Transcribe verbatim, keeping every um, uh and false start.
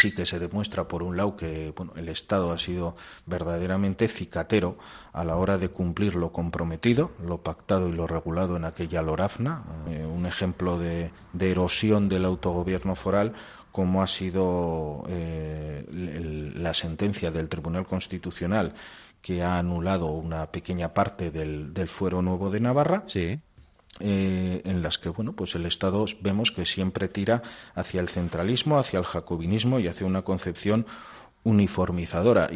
sí que se demuestra, por un lado, que bueno, el Estado ha sido verdaderamente cicatero a la hora de cumplir lo comprometido, lo pactado y lo regulado en aquella LORAFNA, eh, un ejemplo de, de erosión del autogobierno foral, como ha sido eh, el, la sentencia del Tribunal Constitucional que ha anulado una pequeña parte del, del Fuero Nuevo de Navarra. Sí. Eh, en las que bueno pues el Estado vemos que siempre tira hacia el centralismo, hacia el jacobinismo y hacia una concepción uniformizadora.